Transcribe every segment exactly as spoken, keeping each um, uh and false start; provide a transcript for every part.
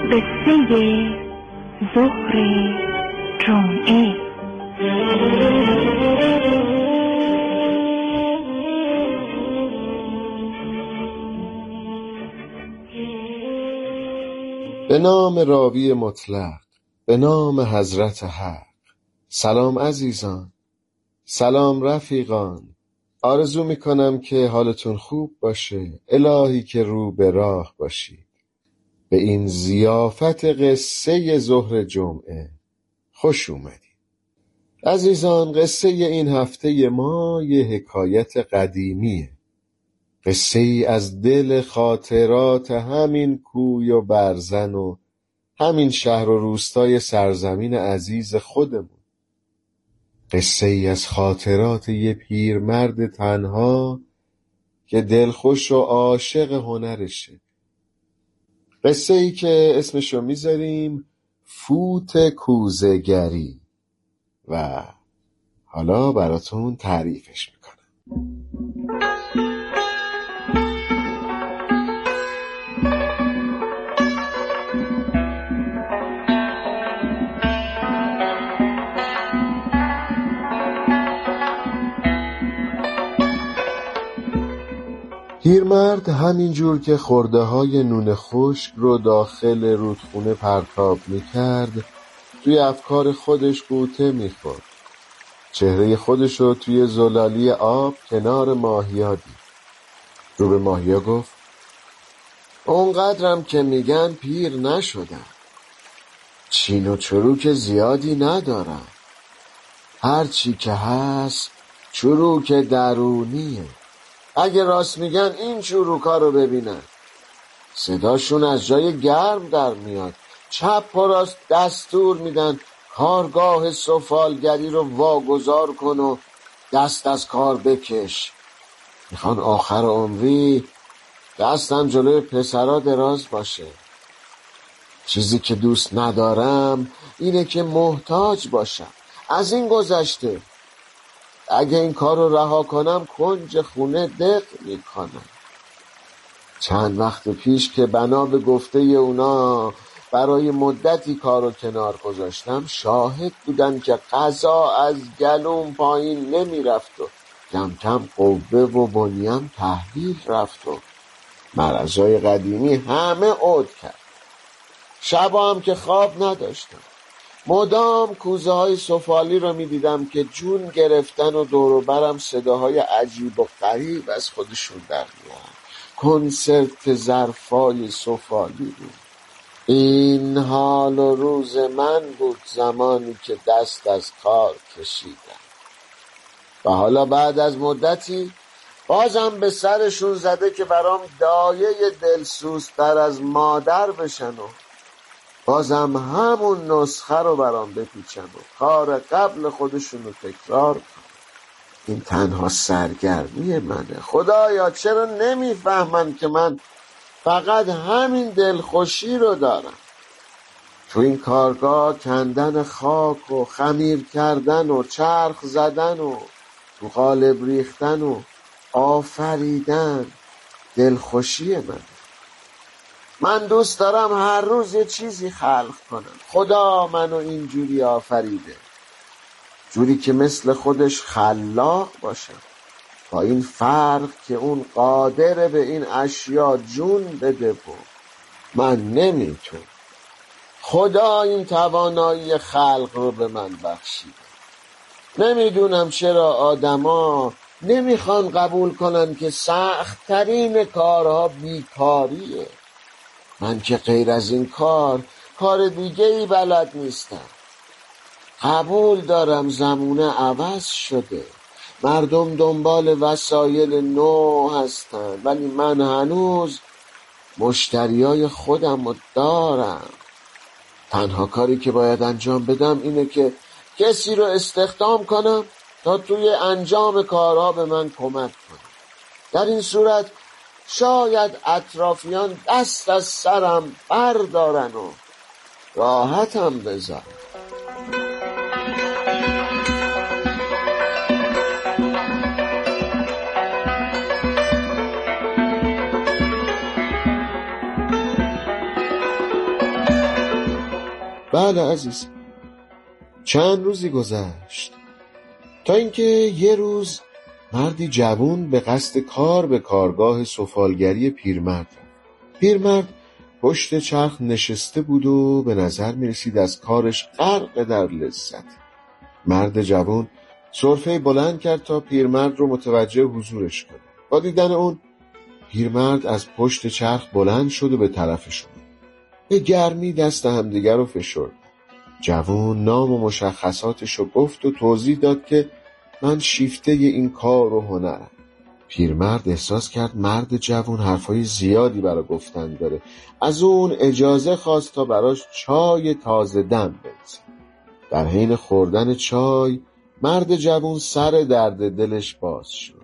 قصه ظهر جمعه. به نام راوی مطلق، به نام حضرت حق. سلام عزیزان، سلام رفیقان. آرزو میکنم که حالتون خوب باشه. الهی که رو به راه باشید. به این ضیافت قصه ظهر جمعه خوش اومدید. عزیزان، قصه این هفته ما یه حکایت قدیمیه. قصه ای از دل خاطرات همین کوی و برزن و همین شهر و روستای سرزمین عزیز خودمون. قصه ای از خاطرات یه پیرمرد تنها که دلخوش و عاشق هنرشه. قصه ای که اسمشو میذاریم فوت کوزه‌گری و حالا براتون تعریفش میکنم. پیرمرد همینجور که خرده های نون خشک رو داخل رودخونه پرتاب میکرد توی افکار خودش غوطه میخورد. چهره خودش رو توی زلالی آب کنار ماهیا دید. رو به ماهیا گفت: اونقدرم که میگن پیر نشدم، چین و چروک زیادی ندارم، هرچی که هست چروک درونیه. اگه راست میگن این چروکا رو ببینن، صداشون از جای گرم در میاد، چپ و راست دستور میدن کارگاه سفالگری رو واگذار کن و دست از کار بکش. میخوان آخر عمری دستم جلوی پسرا دراز باشه. چیزی که دوست ندارم اینه که محتاج باشم. از این گذشته اگه این کار رو رها کنم کنج خونه دق میکنم. چند وقت پیش که بنا به گفته اونا برای مدتی کار رو کنار گذاشتم، شاهد بودن که غذا از گلوم پایین نمیرفت و کم کم قوه و بنیم تحویل رفت و مرضای قدیمی همه عود کرد. شبا هم که خواب نداشتم، مدام کوزه های سفالی رو می دیدم که جون گرفتن و دور و برم صداهای عجیب و غریب از خودشون در میارن. کنسرت ظرفای سفالی بود. این حال و روز من بود زمانی که دست از کار کشیدم. و حالا بعد از مدتی بازم به سرشون زده که برام دایه دلسوزتر از مادر بشن و بازم همون نسخه رو برام بپیچن و کار قبل خودشون رو تکرار کنن. این تنها سرگرمی منه. خدایا چرا نمیفهمن که من فقط همین دلخوشی رو دارم؟ تو این کارگاه کندن خاک و خمیر کردن و چرخ زدن و تو قالب ریختن و آفریدن دلخوشی منه. من دوست دارم هر روز یه چیزی خلق کنم. خدا منو اینجوری آفریده، جوری که مثل خودش خلاق باشم، با این فرق که اون قادر به این اشیا جون بده و من نمیتونم. خدا این توانایی خلق رو به من بخشیده. نمیدونم چرا آدما نمیخوان قبول کنن که سخت‌ترین کارها بیکاریه. من که غیر از این کار کار دیگه ای بلد نیستم. قبول دارم زمونه عوض شده، مردم دنبال وسایل نو هستن، ولی من هنوز مشتریای خودم رو دارم. تنها کاری که باید انجام بدم اینه که کسی رو استخدام کنم تا توی انجام کارها به من کمک کنه. در این صورت شاید اطرافیان دست از سرم بردارن و راحتم بذارن. بله عزیز. چند روزی گذشت تا اینکه یه روز مردی جوان به قصد کار به کارگاه سفالگری پیرمرد رفت. پیرمرد پشت چرخ نشسته بود و به نظر می رسید از کارش غرق در لذت. مرد جوان سرفه بلند کرد تا پیرمرد رو متوجه حضورش کنه. با دیدن اون پیرمرد از پشت چرخ بلند شد و به طرفش اومد. به گرمی دست همدیگر رو فشرد. جوان نام و مشخصاتش رو گفت و توضیح داد که من شیفته این کار و هنرم. پیرمرد احساس کرد مرد جوان حرفای زیادی برای گفتن داره. از اون اجازه خواست تا براش چای تازه دم بریزه. در حین خوردن چای مرد جوان سر درد دلش باز شد.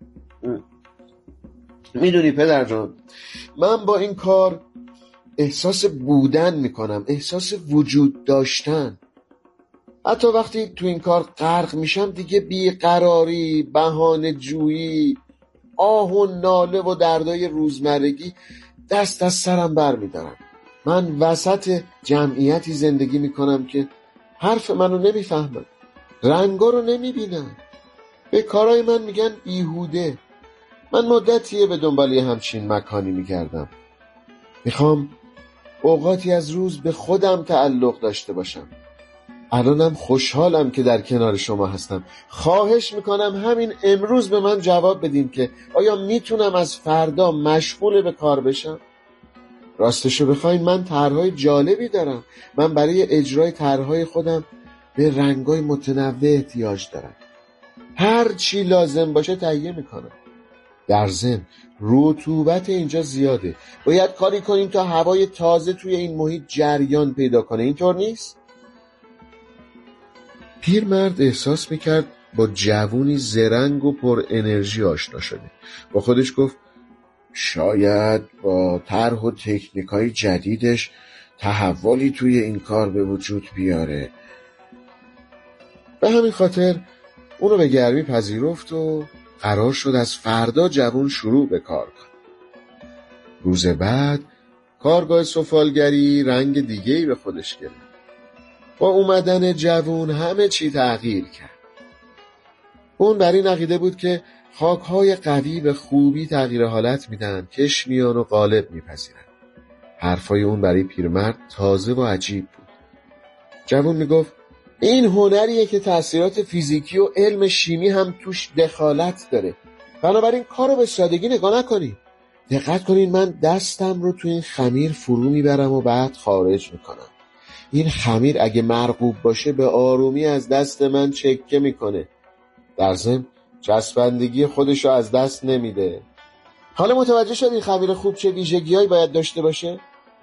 میدونی پدر جان، من با این کار احساس بودن میکنم، احساس وجود داشتن. حتی وقتی تو این کار غرق میشم دیگه بیقراری، بهانه جویی، آه و ناله و دردای روزمرگی دست از سرم بر میدارم. من وسط جمعیتی زندگی میکنم که حرف منو نمیفهمن، رنگا رو نمیبینن، به کارای من میگن بیهوده. من مدتیه به دنبال همچین مکانی میگردم. میخوام اوقاتی از روز به خودم تعلق داشته باشم. الانم خوشحالم که در کنار شما هستم. خواهش میکنم همین امروز به من جواب بدین که آیا میتونم از فردا مشغول به کار بشم؟ راستشو بخواین من طرحهای جالبی دارم. من برای اجرای طرحهای خودم به رنگای متنوع احتیاج دارم. هر چی لازم باشه تهیه میکنم. در ضمن رطوبت اینجا زیاده. باید کاری کنیم تا هوای تازه توی این محیط جریان پیدا کنه. اینطور نیست؟ پیرمرد احساس میکرد با جوونی زرنگ و پر انرژی آشنا شده. با خودش گفت شاید با طرح و تکنیکای جدیدش تحولی توی این کار به وجود بیاره. به همین خاطر اونو به گرمی پذیرفت و قرار شد از فردا جوون شروع به کار کنه. روز بعد کارگاه سفالگری رنگ دیگه‌ای به خودش گرفت. با اومدن جوون همه چی تغییر کرد. اون بر این عقیده بود که خاک‌های قوی به خوبی تغییر حالت میدن، کش میان و غالب میپذیرن. حرفای اون برای پیرمرد تازه و عجیب بود. جوون میگفت این هنریه که تأثیرات فیزیکی و علم شیمی هم توش دخالت داره. بنابراین کارو به سادگی نگاه نکنید. دقت کنین من دستم رو تو این خمیر فرو میبرم و بعد خارج میکنم. این خمیر اگه مرغوب باشه به آرومی از دست من چکه میکنه. در ضمن چسبندگی خودشو از دست نمیده. حالا متوجه شد این خمیر خوب چه ویژگی‌هایی باید داشته باشه؟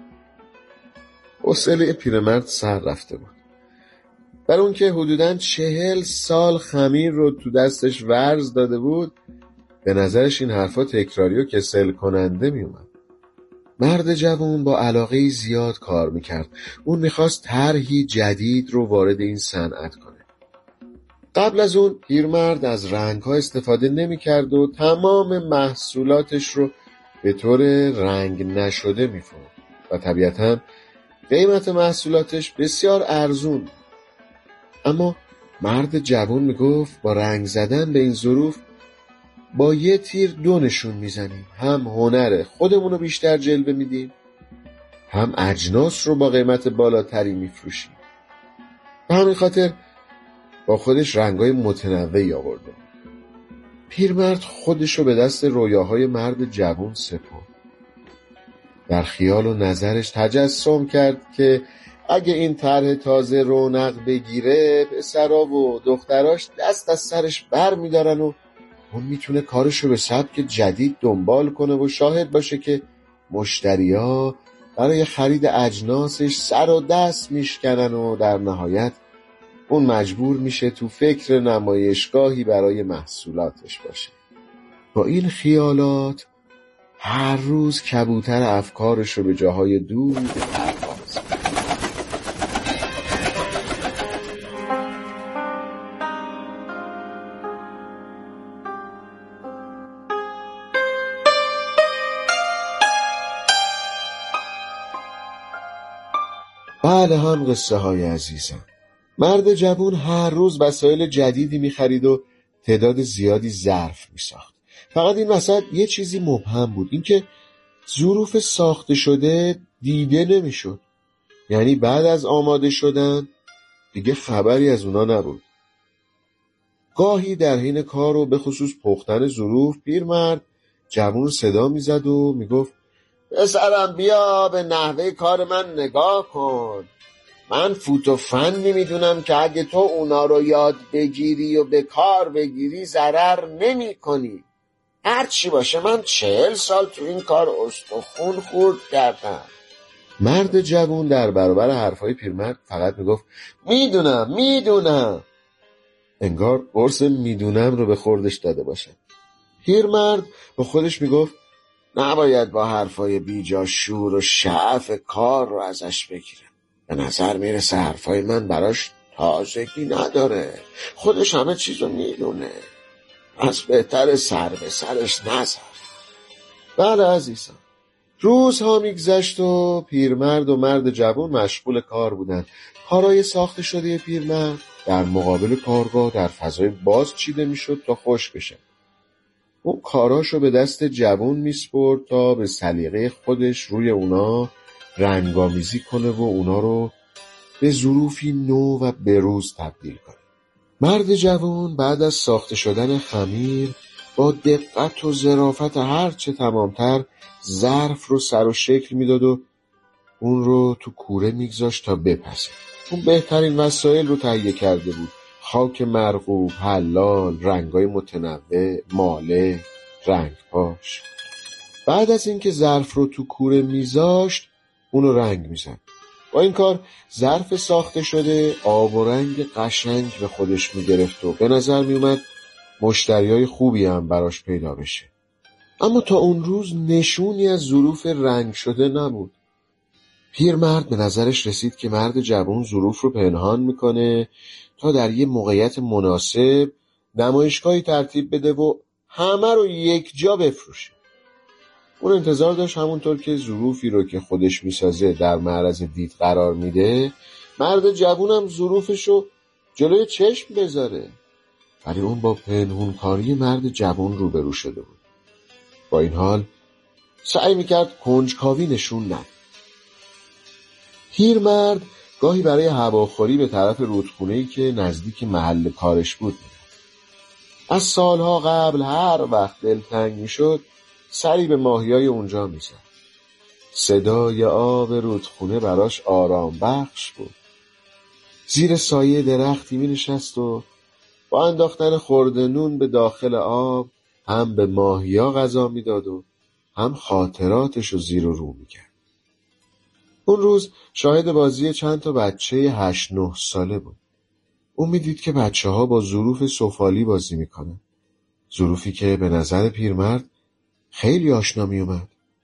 حوصله پیرمرد سر رفته بود. بر اون که حدوداً چهل سال خمیر رو تو دستش ورز داده بود، به نظرش این حرفا تکراری و کسل کننده می اومد. مرد جوان با علاقه زیاد کار میکرد. اون میخواست طرحی جدید رو وارد این صنعت کنه. قبل از اون پیرمرد از رنگ‌ها استفاده نمی‌کرد و تمام محصولاتش رو به طور رنگ نشده می‌فروخت و طبیعتاً قیمت محصولاتش بسیار ارزون. اما مرد جوان میگفت با رنگ زدن به این ظروف با یه تیر دو نشون میزنیم. هم هنر خودمون رو بیشتر جلوه میدیم، هم اجناس رو با قیمت بالاتری میفروشیم. به همین خاطر با خودش رنگای متنوعی آورده. پیرمرد خودش رو به دست رویاهای مرد جوان سپرد. در خیال و نظرش تجسم کرد که اگه این طرح تازه رونق بگیره، پسرا و دختراش دست از سرش بر میدارن و اون میتونه کارشو به سبک جدید دنبال کنه و شاهد باشه که مشتریا برای خرید اجناسش سر و دست میشکنن و در نهایت اون مجبور میشه تو فکر نمایشگاهی برای محصولاتش باشه. با این خیالات هر روز کبوتر افکارش رو به جاهای دور پرواز می‌کنه. بله هم قصه های عزیزم. مرد جوون هر روز وسایل جدیدی می‌خرید و تعداد زیادی ظرف می‌ساخت. فقط این وسط یه چیزی مبهم بود، اینکه ظروف ساخته شده دیده نمی‌شد. یعنی بعد از آماده شدن دیگه خبری از اونا نبود. گاهی در حین کار و به خصوص پختن ظروف پیرمرد جوون صدا می‌زد و میگفت پسرم بیا به نحوه کار من نگاه کن. من فوت و فنی میدونم که اگه تو اونا رو یاد بگیری و به کار بگیری ضرر نمی کنی. هر چی باشه من چهل سال تو این کار استخون خورد کردم. مرد جوون در برابر حرفای پیرمرد فقط میگفت میدونم میدونم، انگار قرص میدونم رو به خوردش داده باشه. پیرمرد با خودش میگفت نباید با حرفای بیجا شور و شعف کار رو ازش بگیرم. به نظر میرسه حرفای من براش تازگی نداره، خودش همه چیزو میدونه، از بهتر سر به سرش نذار. بله عزیزم. روزها میگذشت و پیرمرد و مرد جوان مشغول کار بودن. کارای ساخته شده پیرمرد در مقابل کارگاه در فضای باز چیده میشد تا خوش بشه. اون کاراشو به دست جوان میسپرد تا به سلیقه خودش روی اونا رنگامیزی کنه و اونا رو به ظروفی نو و بروز تبدیل کنه. مرد جوان بعد از ساخته شدن خمیر با دقت و ظرافت هر چه تمامتر ظرف رو سر و شکل میداد و اون رو تو کوره میگذاشت تا بپسه. اون بهترین وسایل رو تهیه کرده بود: خاک مرغوب، حلال، رنگای متنوع، ماله، رنگ پاش. بعد از اینکه ظرف رو تو کوره میذاشت اون رو رنگ میزد. با این کار ظرف ساخته شده آب و رنگ قشنگ به خودش میگرفت و به نظر میومد مشتریای خوبی هم براش پیدا بشه. اما تا اون روز نشونی از ظروف رنگ شده نبود. پیرمرد به نظرش رسید که مرد جوان ظروف رو پنهان میکنه تا در یه موقعیت مناسب نمایشگاهی ترتیب بده و همه رو یک جا بفروشه. اون انتظار داشت همونطور که ظروفی رو که خودش میسازه در معرض دید قرار میده، مرد جوونم ظروفش رو جلوی چشم بذاره. ولی اون با پنهونکاری مرد جوون روبرو شده بود. با این حال سعی میکرد کنجکاوی نشون نده. پیرمرد گاهی برای هواخوری به طرف رودخونه‌ای که نزدیک محل کارش بود میرفت. از سالها قبل هر وقت دلتنگ میشد سری به ماهیای اونجا میزد. صدای آب رودخونه براش آرام بخش بود. زیر سایه درختی می نشست و با انداختن خورده نون به داخل آب هم به ماهیا غذا میداد و هم خاطراتشو زیر و رو میکرد. اون روز شاهد بازی چند تا بچه هشت نه ساله بود. اون میدید که بچه ها با ظروف سفالی بازی میکنن. ظروفی که به نظر پیرمرد خیلی آشنا میومد.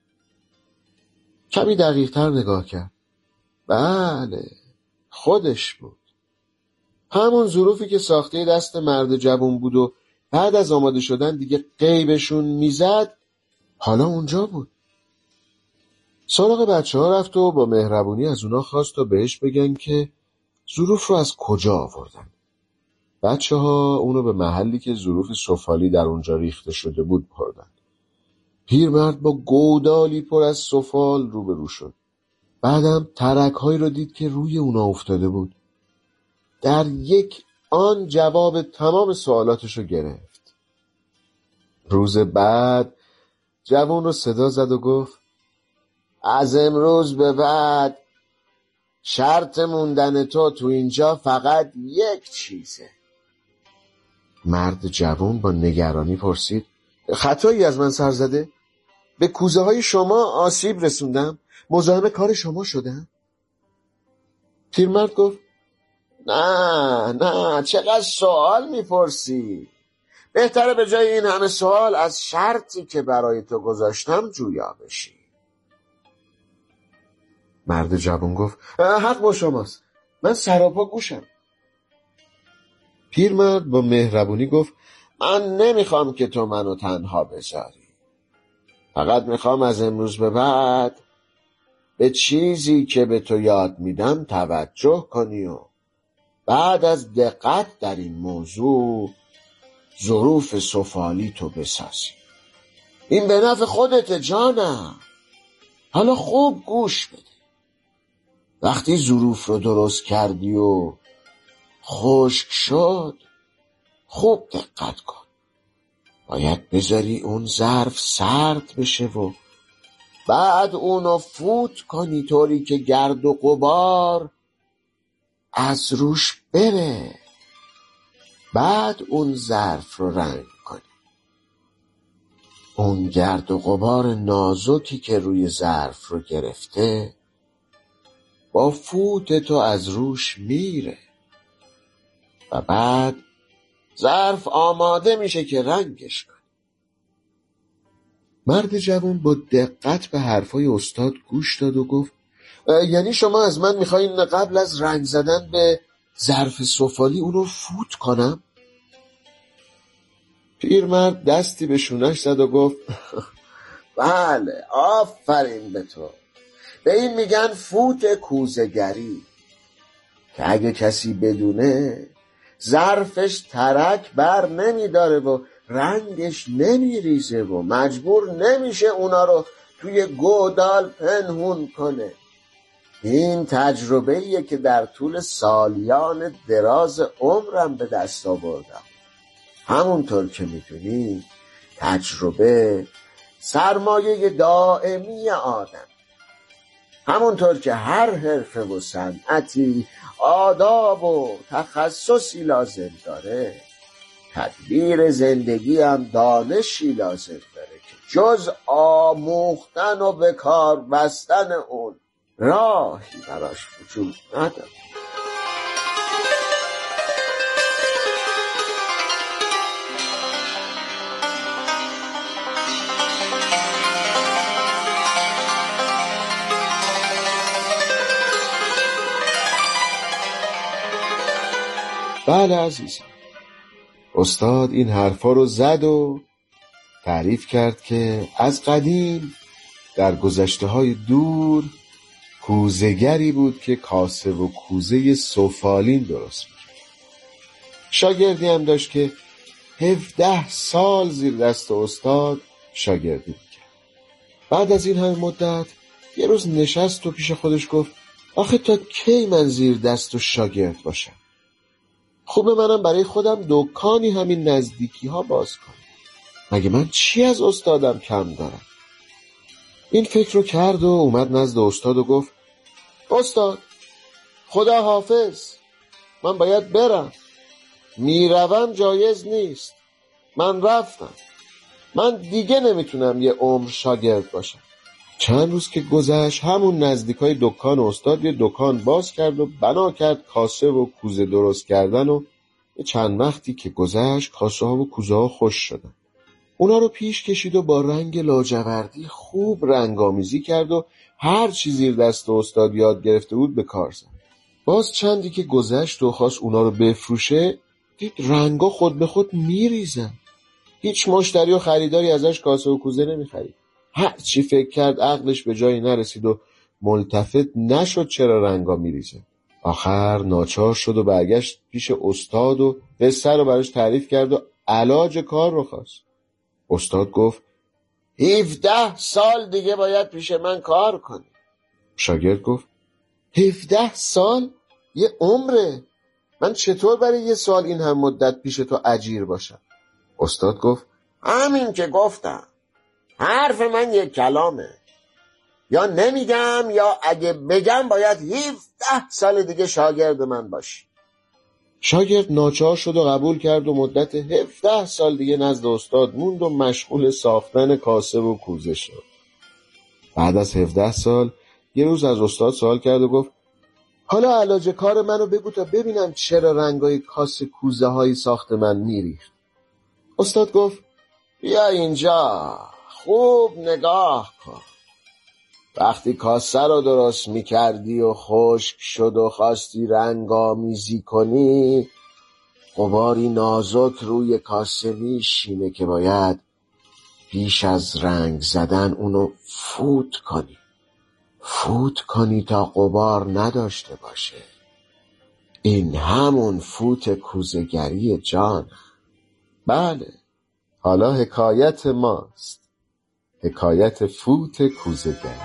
کمی دقیق تر نگاه کرد. بله، خودش بود. همون ظروفی که ساخته دست مرد جوان بود و بعد از آماده شدن دیگه غیبشون میزد، حالا اونجا بود. سراغ بچه ها رفت و با مهربونی از اونا خواست تا بهش بگن که ظروف رو از کجا آوردن. بچه ها اونو به محلی که ظروف سفالی در اونجا ریخته شده بود بردن. پیرمرد با گودالی پر از سفال روبرو شد. بعدم ترک هایی رو دید که روی اونا افتاده بود. در یک آن جواب تمام سوالاتشو گرفت. روز بعد جوان رو صدا زد و گفت از امروز به بعد شرط موندن تو تو اینجا فقط یک چیزه. مرد جوان با نگرانی پرسید خطایی از من سر زده؟ به کوزه های شما آسیب رسوندم؟ مزاحم کار شما شدم؟ پیرمرد گفت نه نه، چقدر سوال میپرسی. بهتره به جای این همه سوال از شرطی که برای تو گذاشتم جویا بشی. مرد جوان گفت حق با شماست، من سراپا گوشم. پیرمرد با مهربونی گفت من نمیخوام که تو منو تنها بذاری. فقط میخوام از امروز به بعد به چیزی که به تو یاد میدم توجه کنی و بعد از دقت در این موضوع ظروف سفالی تو بسازی. این به نفع خودت جانم. حالا خوب گوش بده. وقتی ظروف رو درست کردی و خشک شد، خوب دقت کن. باید بذاری اون ظرف سرد بشه و بعد اونو فوت کنی طوری که گرد و غبار از روش بره. بعد اون ظرف رو رنگ کنی. اون گرد و غبار نازکی که روی ظرف رو گرفته با فوت تو از روش میره و بعد ظرف آماده میشه که رنگش کنی. مرد جوان با دقت به حرفای استاد گوش داد و گفت یعنی شما از من میخواین قبل از رنگ زدن به ظرف سفالی اونو فوت کنم؟ پیرمرد دستی به شونش زد و گفت بله، آفرین به تو. به این میگن فوت کوزه‌گری که اگه کسی بدونه ظرفش ترک بر نمیداره و رنگش نمیریزه و مجبور نمیشه اونا رو توی گودال پنهون کنه. این تجربه‌ایه که در طول سالیان دراز عمرم به دست آوردم. همونطور که میدونی تجربه سرمایه دائمی آدم. همونطور که هر حرفه و صنعتی آداب و تخصصی لازم داره، تدبیر زندگی هم دانشی لازم داره که جز آموختن و به کار بستن اون راهی براش وجود نداره. بله عزیزم، استاد این حرفا رو زد و تعریف کرد که از قدیم در گذشته های دور کوزه‌گری بود که کاسه و کوزه سفالین درست می‌کرد. شاگردی هم داشت که هفده سال زیر دست استاد شاگردی می‌کرد. بعد از این همه مدت یه روز نشست و پیش خودش گفت آخه تا کی من زیر دست و شاگرد باشم؟ خوبه منم برای خودم دکانی همین نزدیکی ها باز کنم. مگه من چی از استادم کم دارم؟ این فکر رو کرد و اومد نزد استاد و گفت استاد، خدا حافظ، من باید برم. میروم جایز نیست. من رفتم. من دیگه نمیتونم یه عمر شاگرد باشم. چند روز که گذشت همون نزدیکای دکان استاد یه دکان باز کرد و بنا کرد کاسه و کوزه درست کردن و چند وقتی که گذشت کاسه ها و کوزه ها خوش شدن. اونا رو پیش کشید و با رنگ لاجوردی خوب رنگامیزی کرد و هر چی زیر دست استاد یاد گرفته بود به کار زد. باز چندی که گذشت و خواست اونا رو بفروشه دید رنگا خود به خود میریزن. هیچ مشتری و خریداری ازش کاسه و کوزه نمیخرید. هر چی فکر کرد عقلش به جایی نرسید و ملتفت نشد چرا رنگا میریزه. آخر ناچار شد و برگشت پیش استاد و قصه رو براش تعریف کرد و علاج کار رو خواست. استاد گفت هفده سال دیگه باید پیش من کار کنی. شاگرد گفت هفده سال؟ یه عمره. من چطور برای یه سال این هم مدت پیش تو اجیر باشم؟ استاد گفت همین که گفتم. حرف من یک کلامه. یا نمیگم یا اگه بگم باید هفده سال دیگه شاگرد من باشی. شاگرد ناچار شد و قبول کرد و مدت هفده سال دیگه نزد استاد موند و مشغول ساختن کاسه و کوزه شد. بعد از هفده سال یه روز از استاد سوال کرد و گفت حالا علاج کار منو بگو تا ببینم چرا رنگای کاسه کوزه های ساخت من میریخت. استاد گفت بیا اینجا خوب نگاه کن. وقتی کاسه رو درست میکردی و خشک شد و خواستی رنگامیزی کنی، غباری نازک روی کاسه میشینه که باید پیش از رنگ زدن اونو فوت کنی. فوت کنی تا غبار نداشته باشه. این همون فوت کوزه‌گری جان. بله، حالا حکایت ماست، حکایت فوت کوزه‌گری.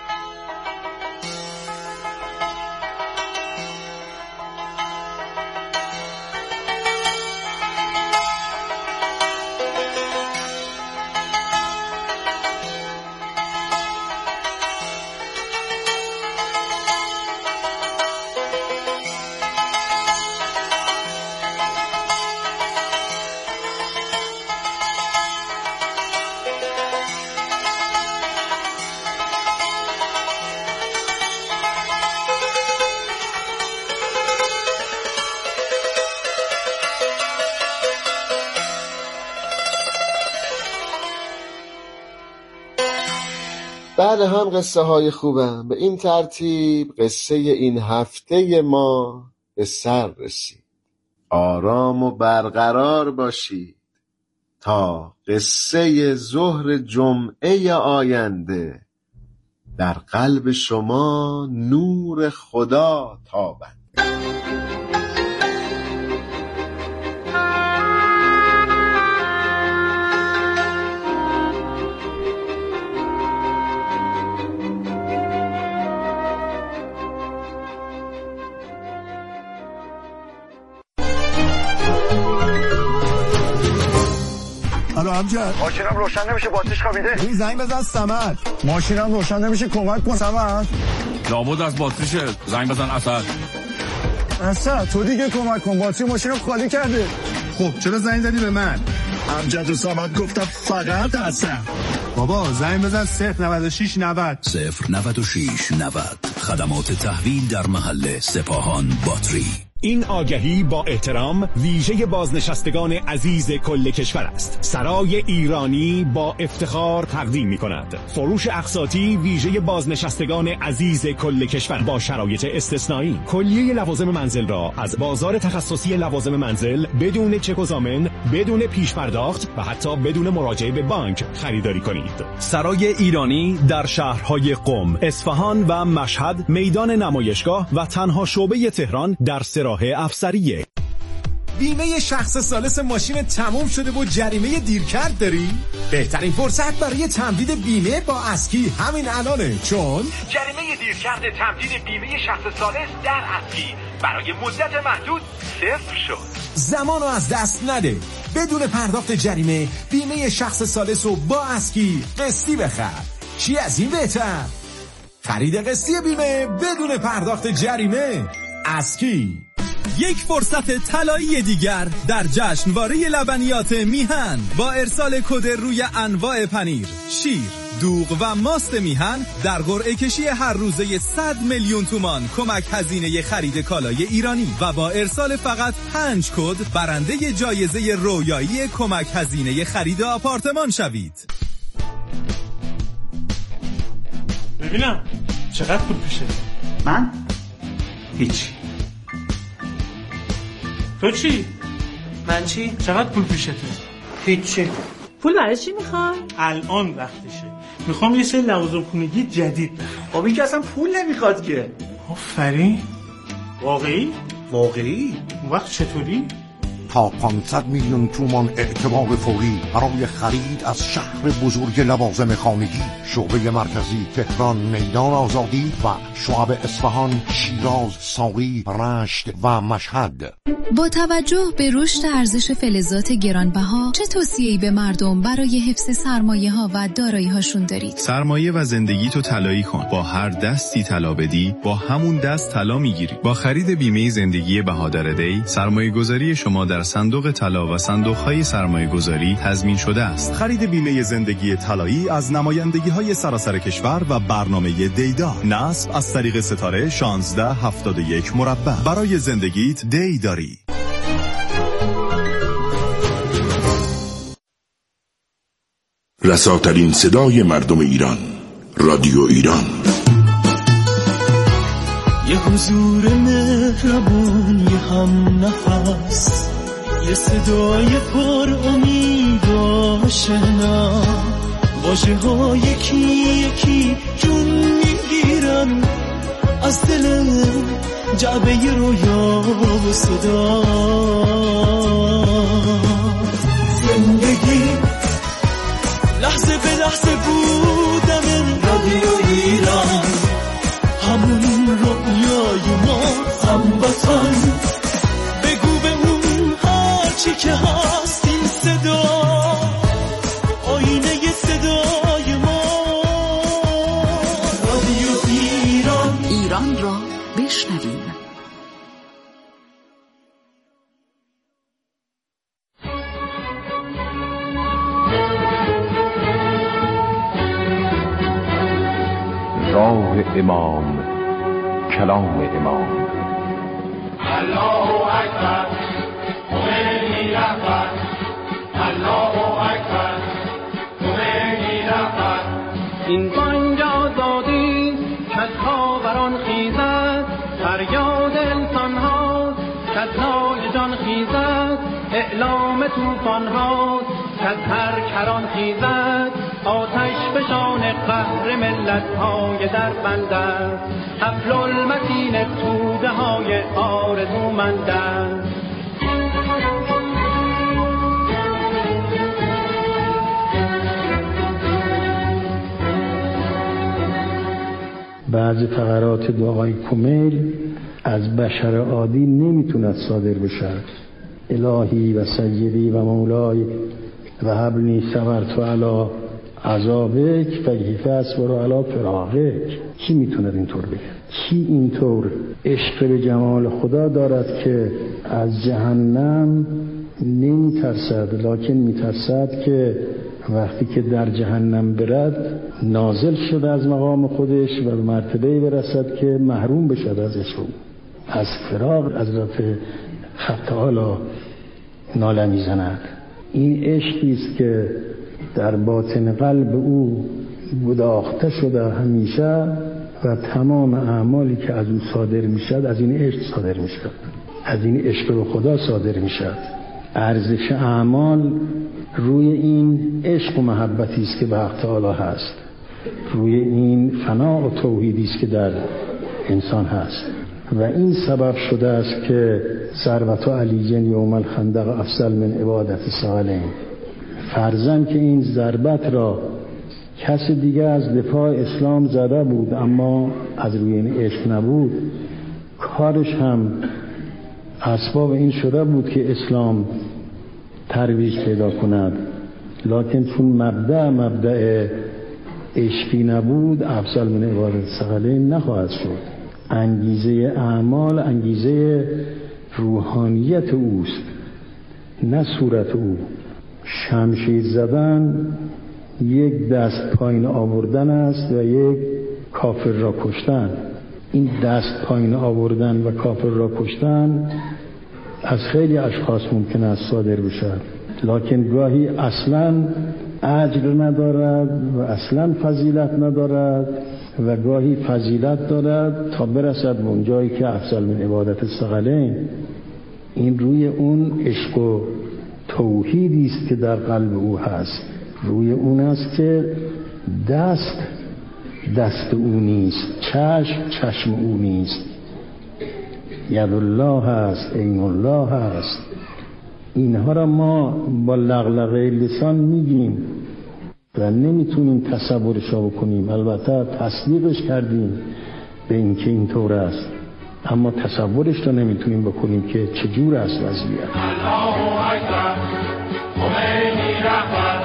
بله، هم قصه های خوبم. به این ترتیب قصه این هفته ما به سر رسید. آرام و برقرار باشید تا قصه ظهر جمعه آینده در قلب شما نور خدا تابد. الو امجد، ماشینم روشن نمیشه، باتریش خوابیده. این زنگ بزن صمد. ماشینم روشن نمیشه، کمک کن صمد. لابد از باتریشه، زنگ بزن اسد. اسد تو دیگه کمک کن، باتری ماشینم خالی کرده. خب چرا زنگ زدی به من؟ امجد و صمد گفتم فقط اسد. بابا زنگ بزن صفر نود و شش نود صفر نود و شش نود. خدمات تحویل در محل سپاهان باتری. این آگهی با احترام ویژه بازنشستگان عزیز کل کشور است. سرای ایرانی با افتخار تقدیم می کند فروش اقساطی ویژه بازنشستگان عزیز کل کشور با شرایط استثنایی. کلیه لوازم منزل را از بازار تخصصی لوازم منزل بدون چک و ضامن، بدون پیش پرداخت و حتی بدون مراجعه به بانک خریداری کنید. سرای ایرانی در شهرهای قم، اصفهان و مشهد، میدان نمایشگاه و تنها شعبه تهران در سرای افسریه. بیمه شخص ثالث ماشین تموم شده و جریمه دیرکرد داری؟ بهترین فرصت برای تمدید بیمه با اسکی همین الانه، چون جریمه دیرکرد تمدید بیمه شخص ثالث در اسکی برای مدت محدود صفر شد. زمانو از دست نده. بدون پرداخت جریمه بیمه شخص ثالث رو با اسکی قسطی بخر. چی از این بهتر؟ خرید قسطی بیمه بدون پرداخت جریمه. اسکی. یک فرصت طلایی دیگر در جشنواره لبنیات میهن با ارسال کد روی انواع پنیر، شیر، دوغ و ماست میهن در قرعه کشی هر روزه صد میلیون تومان کمک هزینه خرید کالای ایرانی و با ارسال فقط پنج کد برنده جایزه رویایی کمک هزینه خرید آپارتمان شوید. ببینم چقدر پول پیشه؟ من؟ هیچ. تو چی؟ من چی؟ چقدر پول پیشته؟ هیچی. پول برای چی میخوای؟ الان وقتشه. میخوام یه سری لوازم خونگی جدید بخرم. خب این که اصلا پول نمیخواد که. آفرین. واقعی؟ واقعی؟ اون وقت چطوری؟ تا پانصد میلیون تومان اعتبار فوری برای خرید از شهر بزرگ لوازم خانگی. شعبه مرکزی تهران، میدان آزادی و شعب اصفهان، شیراز، ساری، رشت و مشهد. با توجه به رشد ارزش فلزات گرانبها، چه توصیه‌ای به مردم برای حفظ سرمایه‌ها و دارایی‌هاشون دارید؟ سرمایه و زندگی تو طلایی کن. با هر دستی طلا بدی، با همون دست طلا میگیری. با خرید بیمه زندگی بهادر دی، سرمایه‌گذاری شما در صندوق طلا و صندوق‌های سرمایه‌گذاری تضمین شده است. خرید بیمه زندگی طلایی از نمایندگی‌های سراسر کشور و برنامه دیدا. نصب از طریق ستاره شانزده هفتاد و یک مربع. برای زندگیت دی داری. رساترین صدای مردم ایران، رادیو ایران. یه حضور مهربون، یه هم نفس، یه صدای پر امید و آشنا، واژه ها یکی یکی جون میگیرن من از دل جعبه رویا و صدا. زندگی لحظه به لحظه بودم رادیو ایران، همون رویای ما هموطن. بگو به اون هرچی که هست این صدا، آینه صدای ما. رادیو ایران، ایران را بشنویم. راه امام، کلام امام. الله اکبر، خمینی رهبر. الله اکبر، خمینی رهبر. این بانگ آزادی کز خاوران خیزد، فریاد انسان ها کز نای جان خیزد، اعلام طوفان ها کز هر کران خیزد، آتش فشان قهر ملت های در بند است، حبل المتین توده های آرزومند است. بعضی فقرات دعای کمیل از بشر عادی نمیتوند صادر بشد. الهی و سیدی و مولای و حبلی صبرت علی عذابک و کیف اصبر علی فراقک. کی میتوند اینطور بگه؟ کی اینطور عشق به جمال خدا دارد که از جهنم نمیترسد، لکن میترسد که وقتی که در جهنم برد نازل شده از مقام خودش و به مرتبه‌ای برسد که محروم بشد از عشق، از فراق از رفت حق تعالی ناله میزند. این عشقی است که در باطن قلب او گداخته شده همیشه و تمام اعمالی که از او صادر میشد از این عشق صادر میشد، از این عشق به خدا صادر میشد. ارزش اعمال روی این عشق و محبتی است که به حق تعالی هست، روی این فنا و توحیدی است که در انسان هست و این سبب شده است که ثروت علی یوم الخندق افضل من عبادت ثقلین. فرضاً که این ضربت را کس دیگه از دفاع اسلام زده بود اما از روی این عشق نبود، کارش هم اسباب این شده بود که اسلام ترویج پیدا کند، لکن چون مبدأ مبدأ عشقی نبود افضل من عبادت ثقلین نخواهد شد. انگیزه اعمال انگیزه روحانیت اوست، نه صورت او. شمشیر زدن یک دست پایین آوردن است و یک کافر را کشتن. این دست پایین آوردن و کافر را کشتن از خیلی اشخاص ممکن است صادر بشد، لکن گاهی اصلاً اجر ندارد و اصلاً فضیلت ندارد و گاهی فضیلت دارد تا برسد به اون جایی که افضل من عبادت ثقلین. این روی اون عشق و توحیدی است که در قلب او هست، روی اون است که دست دست او نیست، چشم چشم او نیست، ید الله هست، عین الله هست. اینها را ما با لغلغه لسان میگیم و نمیتونیم تصورش را بکنیم. البته تصدیقش کردیم به اینکه اینطور است، اما تصورش را نمیتونیم بکنیم که چجور است وضعیت. الله اکبر، خمینی رهبر.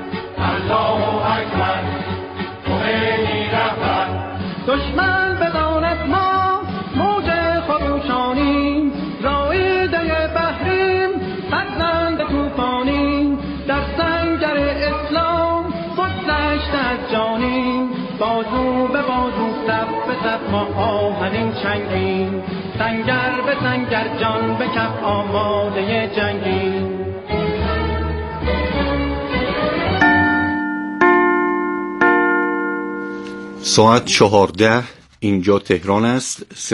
الله اکبر، خمینی رهبر. دشمن بداند ما موج خروشانیم، رایده بحریم فرزند طوفانیم، در سنگر اسلام بگذشت از جانیم، بازو به بازو صف به صف ما آهنین چنگیم، سنگر به سنگر جان به کف آماده جنگیم. ساعت چهارده اینجا تهران است.